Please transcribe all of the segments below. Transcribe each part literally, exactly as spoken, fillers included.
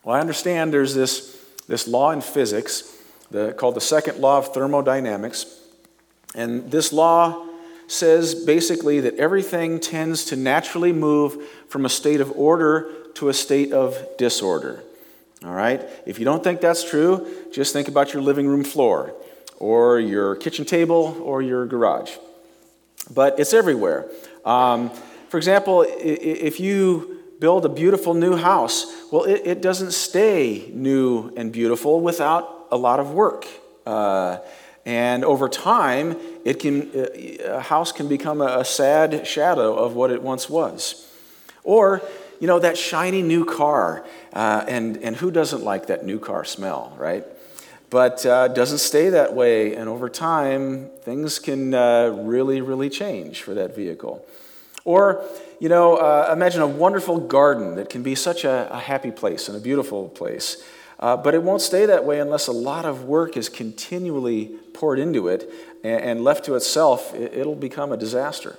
Well, I understand there's this, this law in physics the, called the second law of thermodynamics. And this law says basically that everything tends to naturally move from a state of order to a state of disorder. All right? If you don't think that's true, just think about your living room floor or your kitchen table or your garage. But it's everywhere. Um, for example, if you build a beautiful new house, well, it, it doesn't stay new and beautiful without a lot of work. Uh, and over time, it can a house can become a, a sad shadow of what it once was. Or, you know, that shiny new car, uh, and, and who doesn't like that new car smell, right? But uh, it doesn't stay that way, and over time, things can uh, really, really change for that vehicle. Or, you know, uh, imagine a wonderful garden that can be such a, a happy place and a beautiful place, uh, but it won't stay that way unless a lot of work is continually poured into it, and, and left to itself, it, it'll become a disaster.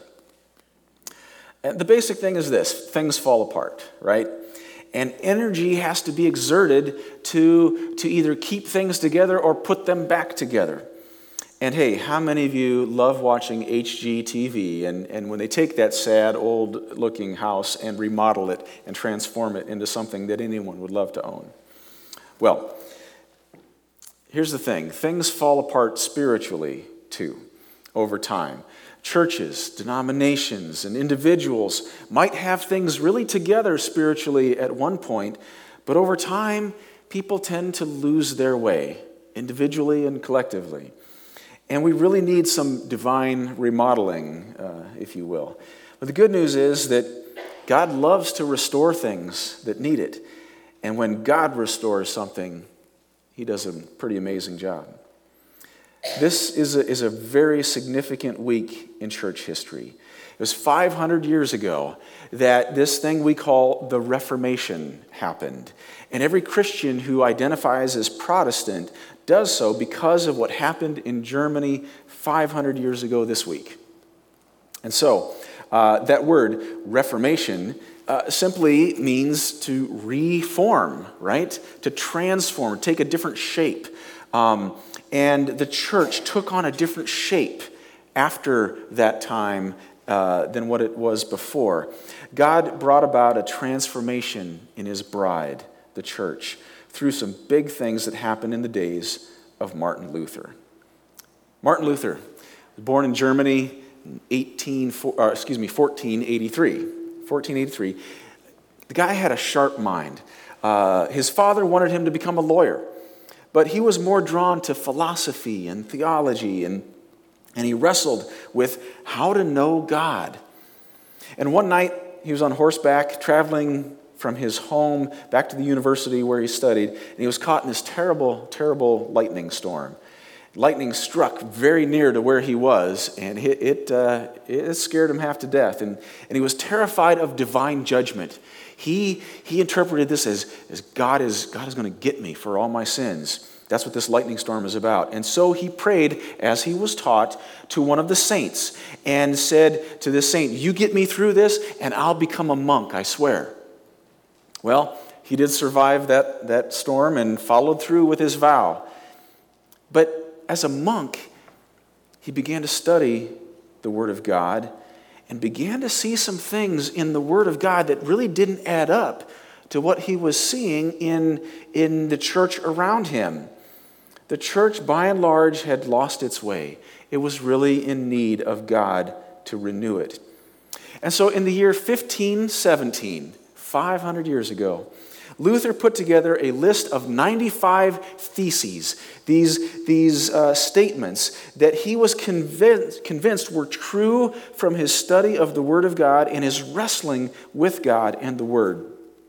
And the basic thing is this: things fall apart, right? And energy has to be exerted to, to either keep things together or put them back together. And hey, how many of you love watching H G T V and, and when they take that sad, old-looking house and remodel it and transform it into something that anyone would love to own? Well, here's the thing. Things fall apart spiritually, too, over time. Churches, denominations, and individuals might have things really together spiritually at one point, but over time, people tend to lose their way, individually and collectively. And we really need some divine remodeling, uh, if you will. But the good news is that God loves to restore things that need it. And when God restores something, he does a pretty amazing job. This is a, is a very significant week in church history. It was five hundred years ago that this thing we call the Reformation happened. And every Christian who identifies as Protestant does so because of what happened in Germany five hundred years ago this week. And so, uh, that word, Reformation, uh, simply means to reform, right? To transform, take a different shape. Um, and the church took on a different shape after that time uh, than what it was before. God brought about a transformation in his bride, the church, through some big things that happened in the days of Martin Luther. Martin Luther was born in Germany in eighteen, uh, excuse me, fourteen eighty-three. fourteen eighty-three. The guy had a sharp mind. Uh, his father wanted him to become a lawyer, but he was more drawn to philosophy and theology, and, and he wrestled with how to know God. And one night, he was on horseback, traveling from his home back to the university where he studied, and he was caught in this terrible, terrible lightning storm. Lightning struck very near to where he was, and it it, uh, it scared him half to death. And, and he was terrified of divine judgment. He he interpreted this as, as God is God is going to get me for all my sins. That's what this lightning storm is about. And so he prayed, as he was taught, to one of the saints and said to this saint, "You get me through this, and I'll become a monk, I swear." Well, he did survive that, that storm and followed through with his vow. But as a monk, he began to study the Word of God and began to see some things in the Word of God that really didn't add up to what he was seeing in, in the church around him. The church, by and large, had lost its way. It was really in need of God to renew it. And so in the year fifteen seventeen, five hundred years ago, Luther put together a list of ninety-five theses, these, these uh, statements that he was convinced, convinced were true from his study of the Word of God and his wrestling with God and the Word.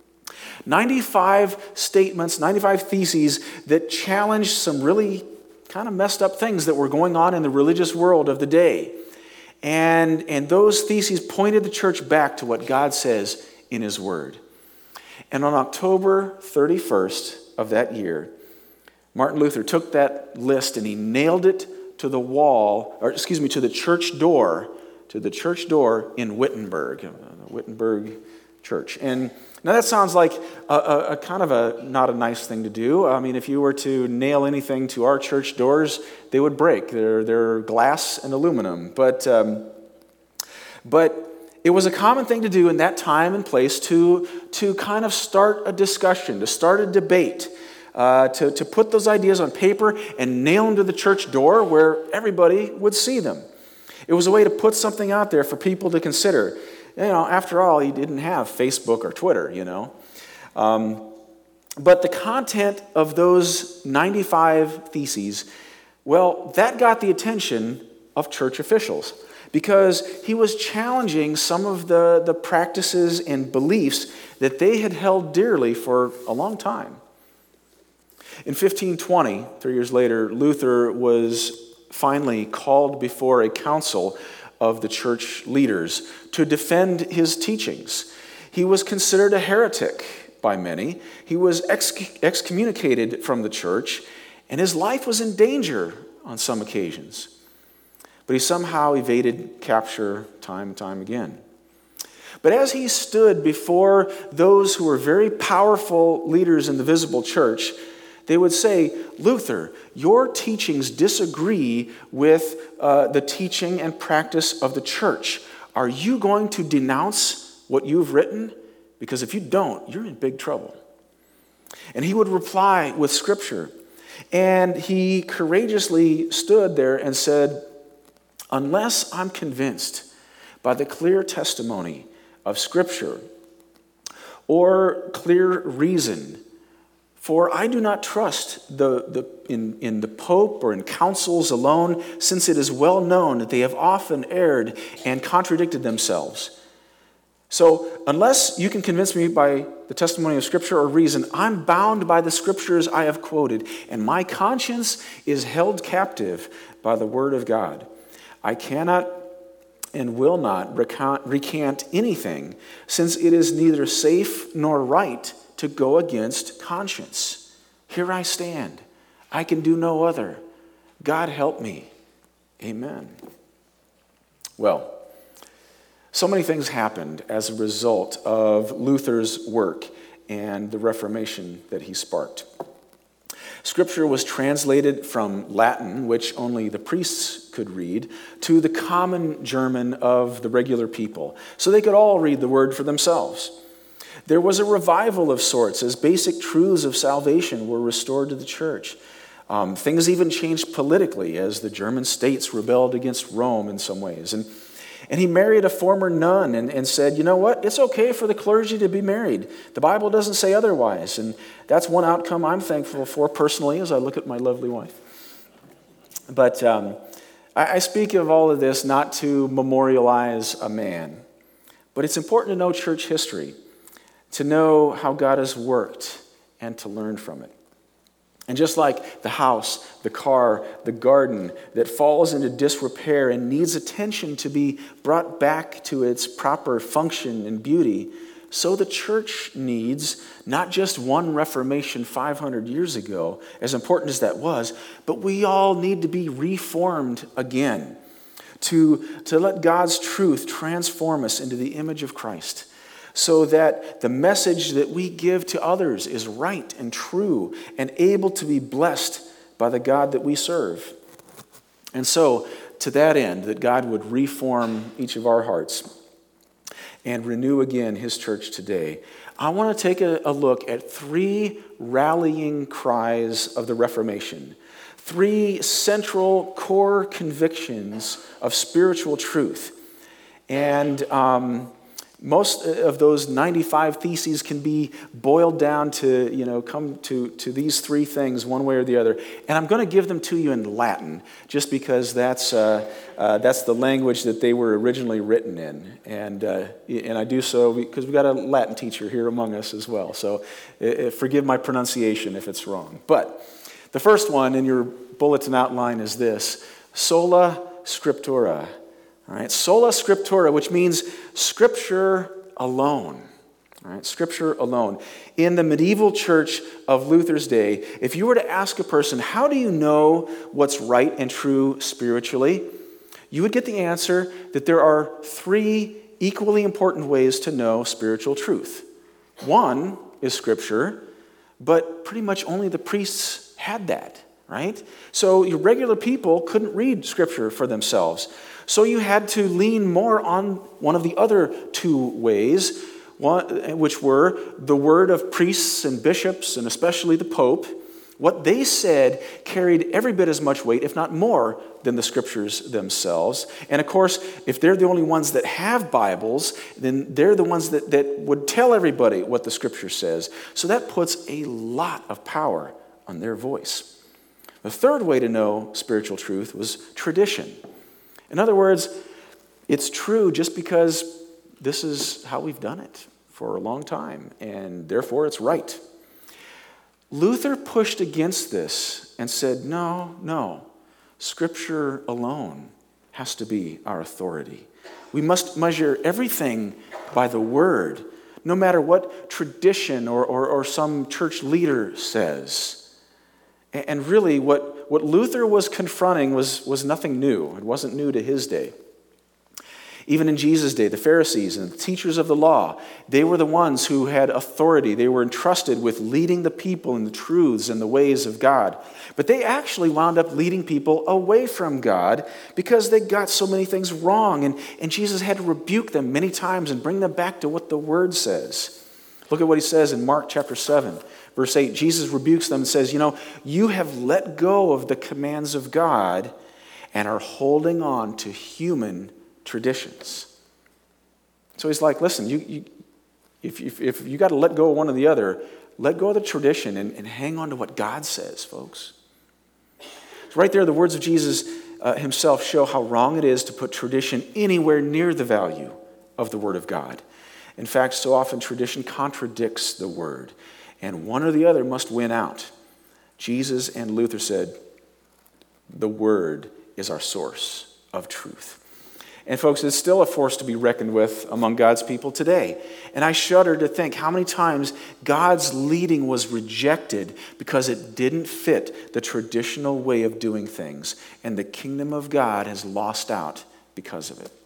ninety-five statements, ninety-five theses that challenged some really kind of messed up things that were going on in the religious world of the day. And, and those theses pointed the church back to what God says in his Word. And on October thirty-first of that year, Martin Luther took that list and he nailed it to the wall, or excuse me, to the church door, to the church door in Wittenberg. Wittenberg, church. And now that sounds like a, a, a kind of a not a nice thing to do. I mean, if you were to nail anything to our church doors, they would break. They're, they're glass and aluminum. But, um, but it was a common thing to do in that time and place to, to kind of start a discussion, to start a debate, uh, to, to put those ideas on paper and nail them to the church door where everybody would see them. It was a way to put something out there for people to consider. You know, after all, he didn't have Facebook or Twitter, you know. Um, but the content of those ninety-five theses, well, that got the attention of church officials because he was challenging some of the, the practices and beliefs that they had held dearly for a long time. In fifteen twenty, three years later, Luther was finally called before a council of the church leaders to defend his teachings. He was considered a heretic by many. He was exc- excommunicated from the church, and his life was in danger on some occasions. But he somehow evaded capture time and time again. But as he stood before those who were very powerful leaders in the visible church, they would say, Luther, your teachings disagree with uh, the teaching and practice of the church. Are you going to denounce what you've written? Because if you don't, you're in big trouble. And he would reply with scripture. And he courageously stood there and said, unless I'm convinced by the clear testimony of scripture or clear reason, for I do not trust the, the, in, in the Pope or in councils alone, since it is well known that they have often erred and contradicted themselves. So unless you can convince me by the testimony of Scripture or reason, I'm bound by the Scriptures I have quoted, and my conscience is held captive by the Word of God. I cannot and will not recant, recant anything, since it is neither safe nor right to go against conscience. Here I stand. I can do no other. God help me. Amen. Well, so many things happened as a result of Luther's work and the Reformation that he sparked. Scripture was translated from Latin, which only the priests could read, to the common German of the regular people, so they could all read the word for themselves. There was a revival of sorts as basic truths of salvation were restored to the church. Um, things even changed politically as the German states rebelled against Rome in some ways. And, and he married a former nun and, and said, you know what, it's okay for the clergy to be married. The Bible doesn't say otherwise. And that's one outcome I'm thankful for personally as I look at my lovely wife. But um, I, I speak of all of this not to memorialize a man, but it's important to know church history, to know how God has worked, and to learn from it. And just like the house, the car, the garden that falls into disrepair and needs attention to be brought back to its proper function and beauty, so the church needs not just one Reformation five hundred years ago, as important as that was, but we all need to be reformed again to, to let God's truth transform us into the image of Christ, so that the message that we give to others is right and true and able to be blessed by the God that we serve. And so, to that end, that God would reform each of our hearts and renew again his church today, I want to take a, a look at three rallying cries of the Reformation, three central core convictions of spiritual truth. And um, most of those ninety-five theses can be boiled down to, you know, come to, to these three things one way or the other. And I'm going to give them to you in Latin, just because that's uh, uh, that's the language that they were originally written in. And uh, and I do so because we've got a Latin teacher here among us as well. So uh, forgive my pronunciation if it's wrong. But the first one in your bulletin outline is this: sola scriptura. All right, sola scriptura, which means Scripture alone. All right, Scripture alone. In the medieval church of Luther's day, if you were to ask a person, how do you know what's right and true spiritually? You would get the answer that there are three equally important ways to know spiritual truth. One is Scripture, but pretty much only the priests had that, right? So your regular people couldn't read Scripture for themselves. So you had to lean more on one of the other two ways, one, which were the word of priests and bishops, and especially the Pope. What they said carried every bit as much weight, if not more, than the Scriptures themselves. And of course, if they're the only ones that have Bibles, then they're the ones that, that would tell everybody what the Scripture says. So that puts a lot of power on their voice. The third way to know spiritual truth was tradition. In other words, it's true just because this is how we've done it for a long time, and therefore it's right. Luther pushed against this and said, no, no, Scripture alone has to be our authority. We must measure everything by the Word, no matter what tradition or, or, or some church leader says. And really, what, what Luther was confronting was, was nothing new. It wasn't new to his day. Even in Jesus' day, the Pharisees and the teachers of the law, they were the ones who had authority. They were entrusted with leading the people in the truths and the ways of God. But they actually wound up leading people away from God because they got so many things wrong. And, and Jesus had to rebuke them many times and bring them back to what the Word says. Look at what he says in Mark chapter seven, verse eight. Jesus rebukes them and says, you know, you have let go of the commands of God and are holding on to human traditions. So he's like, listen, you, you if, if, if you got to let go of one or the other, let go of the tradition and, and hang on to what God says, folks. So right there, the words of Jesus uh, himself show how wrong it is to put tradition anywhere near the value of the Word of God. In fact, so often tradition contradicts the Word, and one or the other must win out. Jesus and Luther said, the Word is our source of truth. And folks, it's still a force to be reckoned with among God's people today. And I shudder to think how many times God's leading was rejected because it didn't fit the traditional way of doing things. And the kingdom of God has lost out because of it.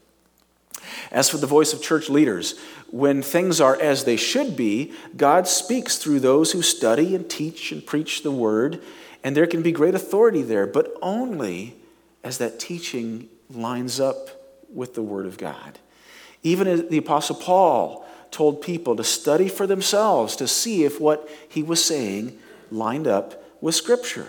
As for the voice of church leaders, when things are as they should be, God speaks through those who study and teach and preach the word. And there can be great authority there, but only as that teaching lines up with the Word of God. Even as the Apostle Paul told people to study for themselves to see if what he was saying lined up with Scripture.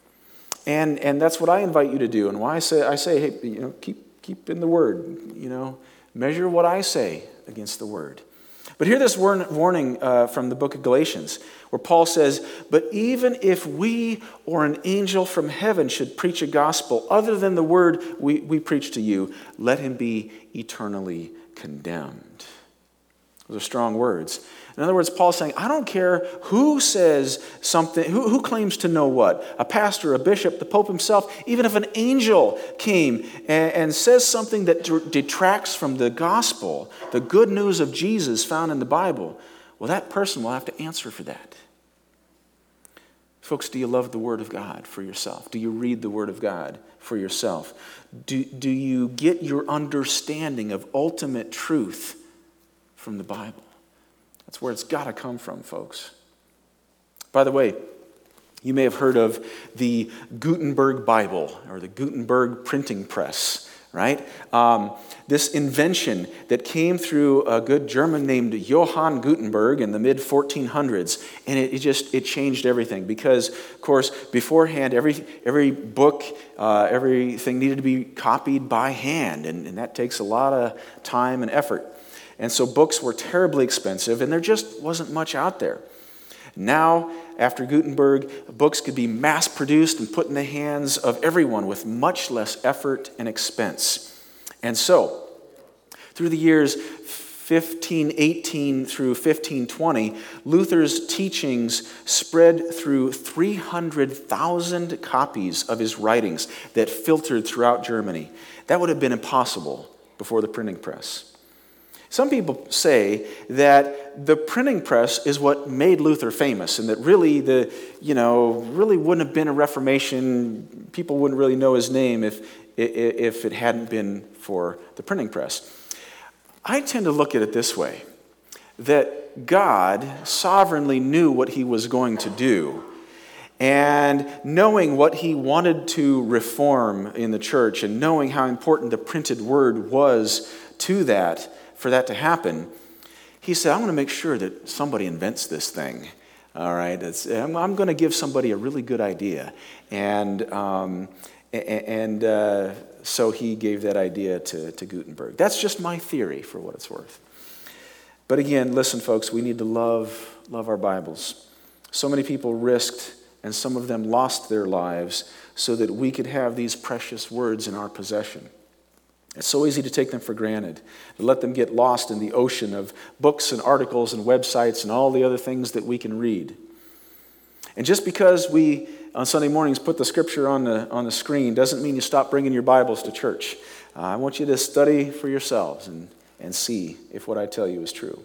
And, and that's what I invite you to do. And why I say, I say, hey, you know, keep, keep in the Word. You know, measure what I say against the Word. But hear this warning uh, from the book of Galatians, where Paul says, but even if we or an angel from heaven should preach a gospel other than the word we, we preach to you, let him be eternally condemned. Those are strong words. In other words, Paul's saying, I don't care who says something, who, who claims to know what, a pastor, a bishop, the Pope himself, even if an angel came and, and says something that detracts from the gospel, the good news of Jesus found in the Bible, well, that person will have to answer for that. Folks, do you love the Word of God for yourself? Do you read the Word of God for yourself? Do, do you get your understanding of ultimate truth from the Bible? That's where it's got to come from, folks. By the way, you may have heard of the Gutenberg Bible or the Gutenberg printing press, right? Um, this invention that came through a good German named Johann Gutenberg in the mid fourteen hundreds, and it, it just it changed everything because, of course, beforehand every every book, uh, everything needed to be copied by hand, and, and that takes a lot of time and effort. And so books were terribly expensive, and there just wasn't much out there. Now, after Gutenberg, books could be mass-produced and put in the hands of everyone with much less effort and expense. And so, through the years fifteen eighteen through fifteen twenty, Luther's teachings spread through three hundred thousand copies of his writings that filtered throughout Germany. That would have been impossible before the printing press. Some people say that the printing press is what made Luther famous, and that really the, you know, really wouldn't have been a Reformation. People wouldn't really know his name if if it hadn't been for the printing press. I tend to look at it this way, that God sovereignly knew what he was going to do. And knowing what he wanted to reform in the church and knowing how important the printed word was to that, for that to happen, he said, I'm going to make sure that somebody invents this thing. All right, it's, I'm, I'm going to give somebody a really good idea. And um, and uh, so he gave that idea to, to Gutenberg. That's just my theory, for what it's worth. But again, listen, folks, we need to love, love our Bibles. So many people risked, and some of them lost their lives so that we could have these precious words in our possession. It's so easy to take them for granted, to let them get lost in the ocean of books and articles and websites and all the other things that we can read. And just because we, on Sunday mornings, put the scripture on the, on the screen doesn't mean you stop bringing your Bibles to church. Uh, I want you to study for yourselves and, and see if what I tell you is true.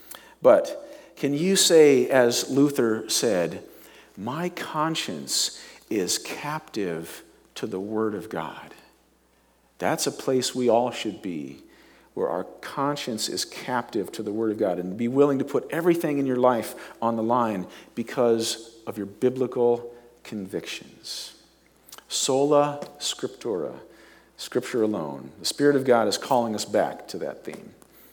But can you say, as Luther said, my conscience is captive to the Word of God? That's a place we all should be, where our conscience is captive to the Word of God, and be willing to put everything in your life on the line because of your biblical convictions. Sola Scriptura, Scripture alone. The Spirit of God is calling us back to that theme.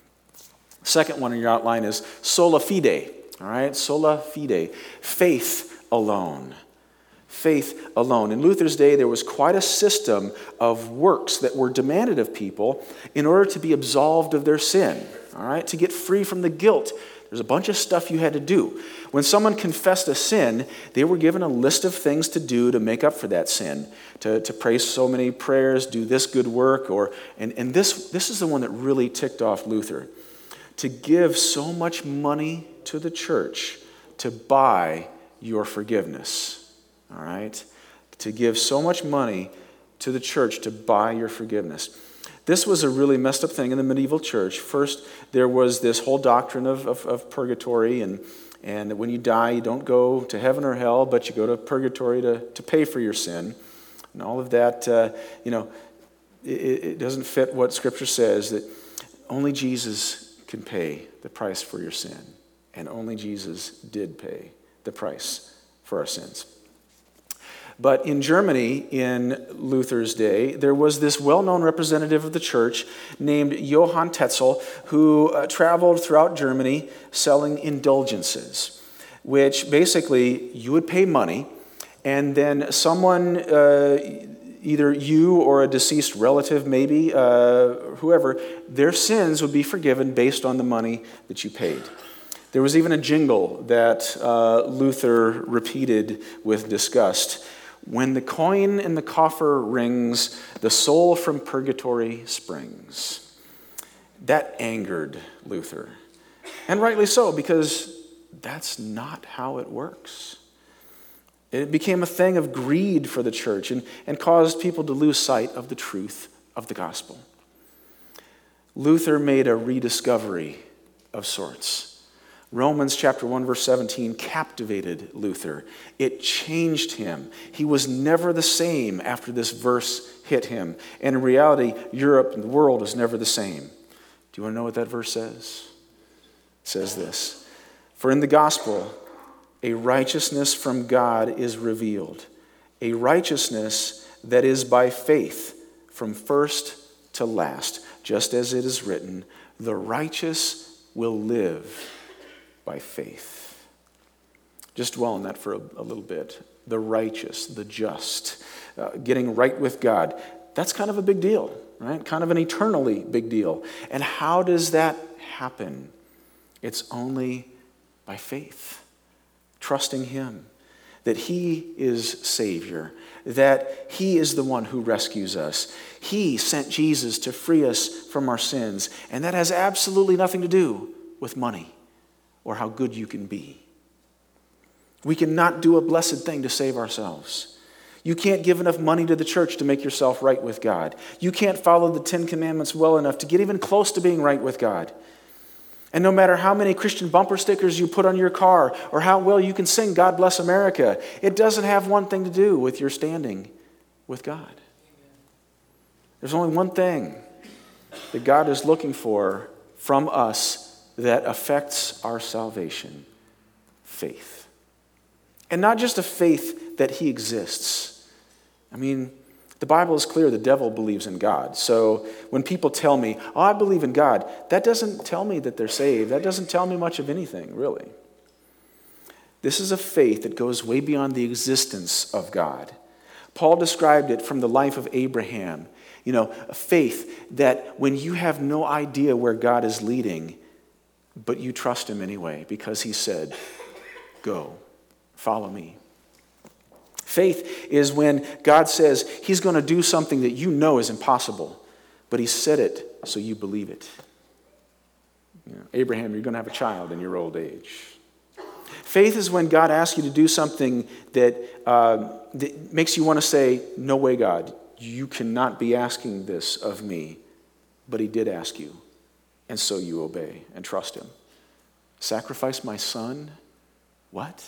Second one in your outline is sola fide. All right, sola fide, faith alone. Faith alone. In Luther's day, there was quite a system of works that were demanded of people in order to be absolved of their sin, all right, to get free from the guilt. There's a bunch of stuff you had to do. When someone confessed a sin, they were given a list of things to do to make up for that sin, to, to pray so many prayers, do this good work, or and, and this, this is the one that really ticked off Luther, to give so much money to the church to buy your forgiveness. All right? To give so much money to the church to buy your forgiveness. This was a really messed up thing in the medieval church. First, there was this whole doctrine of, of, of purgatory, and, and that when you die, you don't go to heaven or hell, but you go to purgatory to, to pay for your sin. And all of that, uh, you know, it, it doesn't fit what Scripture says, that only Jesus can pay the price for your sin. And only Jesus did pay the price for our sins. But in Germany, in Luther's day, there was this well-known representative of the church named Johann Tetzel, who uh, traveled throughout Germany selling indulgences, which basically you would pay money, and then someone, uh, either you or a deceased relative maybe, uh, whoever, their sins would be forgiven based on the money that you paid. There was even a jingle that uh, Luther repeated with disgust. When the coin in the coffer rings, the soul from purgatory springs. That angered Luther. And rightly so, because that's not how it works. It became a thing of greed for the church and, and caused people to lose sight of the truth of the gospel. Luther made a rediscovery of sorts. Romans chapter one, verse seventeen captivated Luther. It changed him. He was never the same after this verse hit him. And in reality, Europe and the world is never the same. Do you want to know what that verse says? It says this: for in the gospel, a righteousness from God is revealed, a righteousness that is by faith from first to last, just as it is written, the righteous will live by faith. Just dwell on that for a, a little bit. The righteous, the just, uh, getting right with God. That's kind of a big deal, right? Kind of an eternally big deal. And how does that happen? It's only by faith. Trusting Him, that He is Savior, that He is the one who rescues us. He sent Jesus to free us from our sins, and that has absolutely nothing to do with money or how good you can be. We cannot do a blessed thing to save ourselves. You can't give enough money to the church to make yourself right with God. You can't follow the Ten Commandments well enough to get even close to being right with God. And no matter how many Christian bumper stickers you put on your car or how well you can sing God Bless America, it doesn't have one thing to do with your standing with God. There's only one thing that God is looking for from us that affects our salvation? Faith. And not just a faith that he exists. I mean, the Bible is clear the devil believes in God. So when people tell me, oh, I believe in God, that doesn't tell me that they're saved. That doesn't tell me much of anything, really. This is a faith that goes way beyond the existence of God. Paul described it from the life of Abraham. You know, a faith that when you have no idea where God is leading, but you trust him anyway because he said, go, follow me. Faith is when God says he's going to do something that you know is impossible, but he said it so you believe it. You know, Abraham, you're going to have a child in your old age. Faith is when God asks you to do something that, uh, that makes you want to say, no way, God, you cannot be asking this of me. But he did ask you, and so you obey and trust him. Sacrifice my son? What?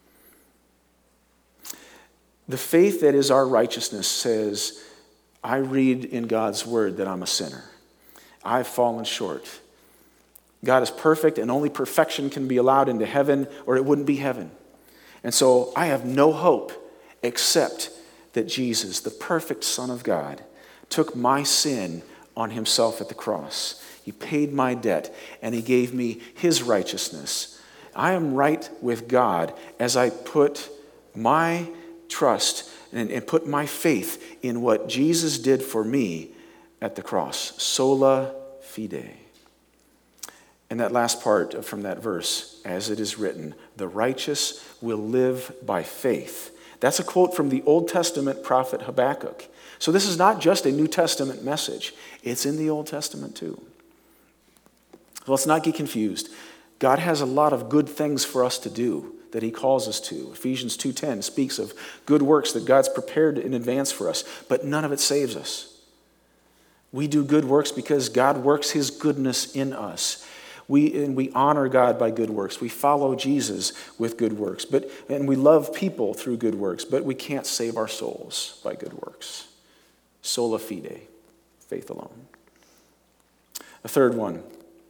The faith that is our righteousness says, I read in God's word that I'm a sinner. I've fallen short. God is perfect, and only perfection can be allowed into heaven, or it wouldn't be heaven. And so I have no hope except that Jesus, the perfect Son of God, took my sin on himself at the cross. He paid my debt, and he gave me his righteousness. I am right with God as I put my trust and, and put my faith in what Jesus did for me at the cross. Sola fide. And that last part from that verse, as it is written, the righteous will live by faith. That's a quote from the Old Testament prophet Habakkuk. So this is not just a New Testament message. It's in the Old Testament too. So let's not get confused. God has a lot of good things for us to do that he calls us to. Ephesians two ten speaks of good works that God's prepared in advance for us, but none of it saves us. We do good works because God works his goodness in us. We, and we honor God by good works. We follow Jesus with good works. But, and we love people through good works, but we can't save our souls by good works. Sola fide, faith alone. A third one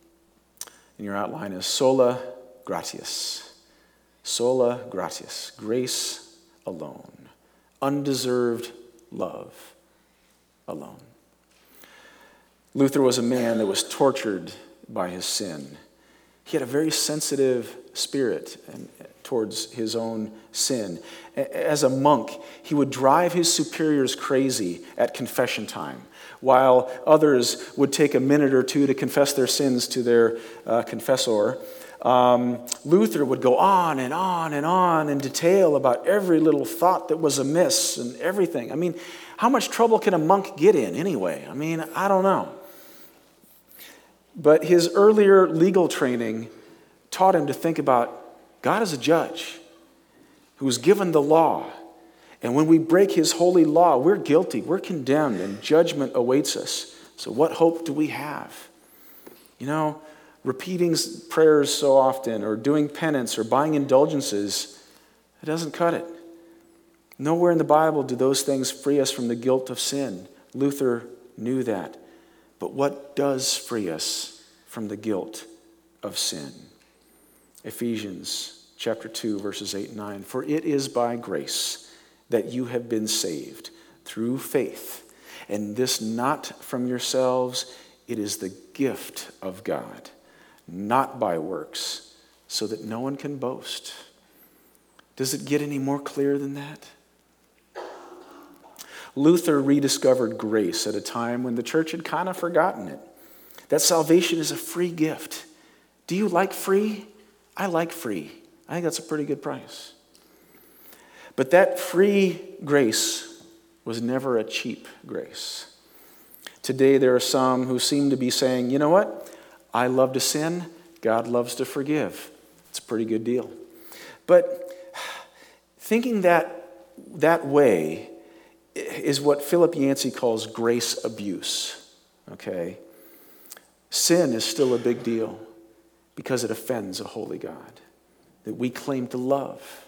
in your outline is sola gratias. Sola gratias, grace alone. Undeserved love alone. Luther was a man that was tortured by his sin. He had a very sensitive spirit towards his own sin. As a monk, he would drive his superiors crazy at confession time, while others would take a minute or two to confess their sins to their uh, confessor. Um, Luther would go on and on and on in detail about every little thought that was amiss and everything. I mean, how much trouble can a monk get in anyway? I mean, I don't know. But his earlier legal training taught him to think about God as a judge who was given the law. And when we break his holy law, we're guilty, we're condemned, and judgment awaits us. So what hope do we have? You know, repeating prayers so often, or doing penance, or buying indulgences, it doesn't cut it. Nowhere in the Bible do those things free us from the guilt of sin. Luther knew that. But what does free us from the guilt of sin? Ephesians chapter two, verses eight and nine. For it is by grace that you have been saved through faith, and this not from yourselves, it is the gift of God, not by works, so that no one can boast. Does it get any more clear than that? Luther rediscovered grace at a time when the church had kind of forgotten it. That salvation is a free gift. Do you like free? I like free. I think that's a pretty good price. But that free grace was never a cheap grace. Today there are some who seem to be saying, you know what? I love to sin. God loves to forgive. It's a pretty good deal. But thinking that that way is what Philip Yancey calls grace abuse, okay? Sin is still a big deal because it offends a holy God that we claim to love.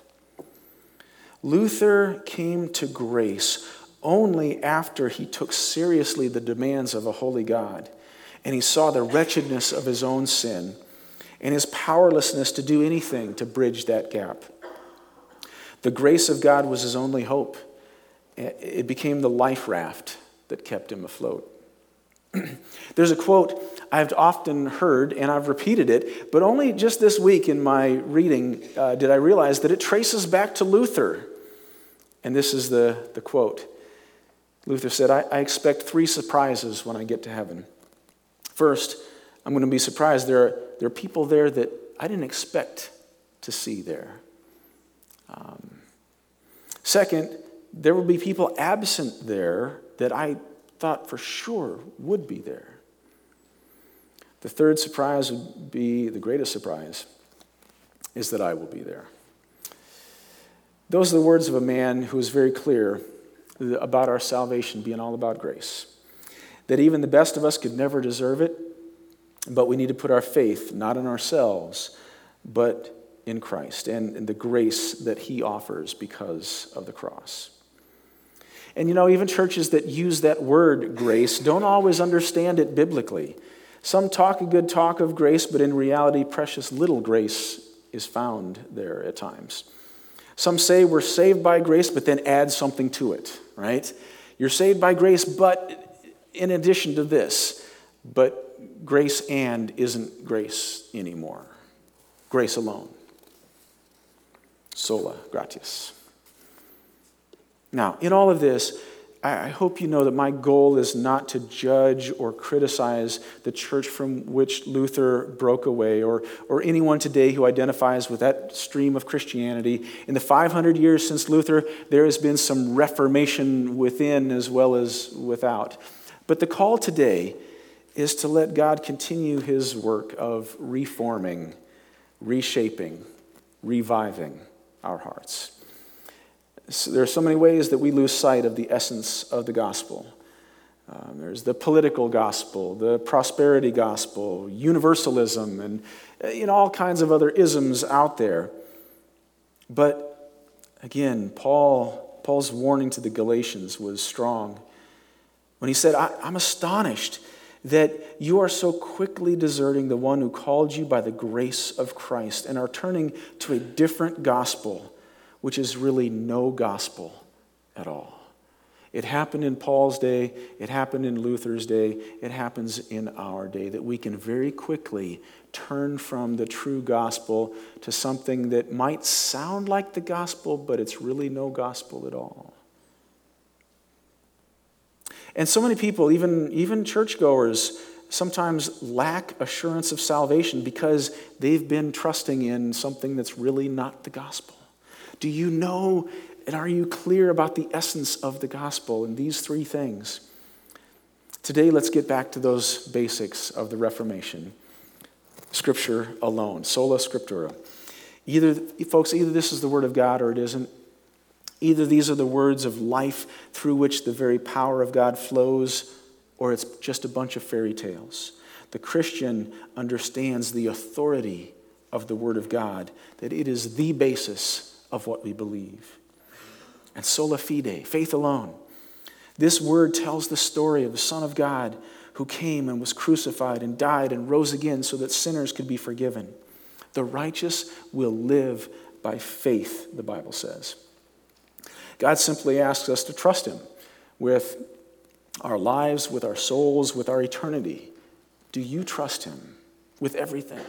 Luther came to grace only after he took seriously the demands of a holy God and he saw the wretchedness of his own sin and his powerlessness to do anything to bridge that gap. The grace of God was his only hope. It became the life raft that kept him afloat. There's a quote I've often heard, and I've repeated it, but only just this week in my reading uh, did I realize that it traces back to Luther. And this is the, the quote. Luther said, I, I expect three surprises when I get to heaven. First, I'm going to be surprised. There are, there are people there that I didn't expect to see there. Um, second, there will be people absent there that I thought for sure would be there. The third surprise would be, the greatest surprise, is that I will be there. Those are the words of a man who is very clear about our salvation being all about grace. That even the best of us could never deserve it, but we need to put our faith not in ourselves, but in Christ and in the grace that he offers because of the cross. And you know, even churches that use that word grace don't always understand it biblically. Some talk a good talk of grace, but in reality, precious little grace is found there at times. Some say we're saved by grace, but then add something to it, right? You're saved by grace, but in addition to this, but grace and isn't grace anymore. Grace alone. Sola gratias. Now, in all of this, I hope you know that my goal is not to judge or criticize the church from which Luther broke away, or, or anyone today who identifies with that stream of Christianity. In the five hundred years since Luther, there has been some reformation within as well as without. But the call today is to let God continue his work of reforming, reshaping, reviving our hearts. So there are so many ways that we lose sight of the essence of the gospel. Um, there's the political gospel, the prosperity gospel, universalism, and you know all kinds of other isms out there. But again, Paul, Paul's warning to the Galatians was strong when he said, I, I'm astonished that you are so quickly deserting the one who called you by the grace of Christ and are turning to a different gospel, which is really no gospel at all. It happened in Paul's day, it happened in Luther's day, it happens in our day, that we can very quickly turn from the true gospel to something that might sound like the gospel, but it's really no gospel at all. And so many people, even, even churchgoers, sometimes lack assurance of salvation because they've been trusting in something that's really not the gospel. Do you know and are you clear about the essence of the gospel in these three things? Today, let's get back to those basics of the Reformation. Scripture alone, sola scriptura. Either, folks, either this is the word of God or it isn't. Either these are the words of life through which the very power of God flows, or it's just a bunch of fairy tales. The Christian understands the authority of the word of God, that it is the basis of what we believe. And sola fide, faith alone. This word tells the story of the Son of God who came and was crucified and died and rose again so that sinners could be forgiven. The righteous will live by faith, the Bible says. God simply asks us to trust him with our lives, with our souls, with our eternity. Do you trust him with everything?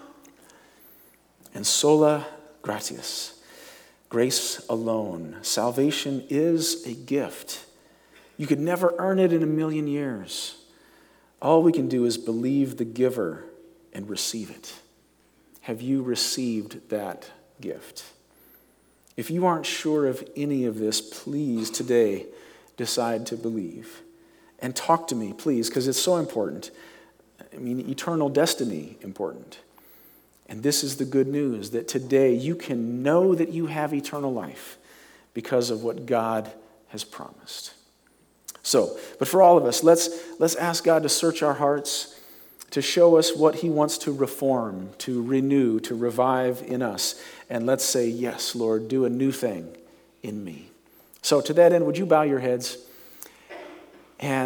And sola gratias, grace alone. Salvation is a gift. You could never earn it in a million years. All we can do is believe the giver and receive it. Have you received that gift? If you aren't sure of any of this, please today decide to believe. And talk to me, please, because it's so important. I mean, eternal destiny important. And this is the good news, that today you can know that you have eternal life because of what God has promised. So, but for all of us, let's, let's ask God to search our hearts, to show us what he wants to reform, to renew, to revive in us. And let's say, yes, Lord, do a new thing in me. So to that end, would you bow your heads? And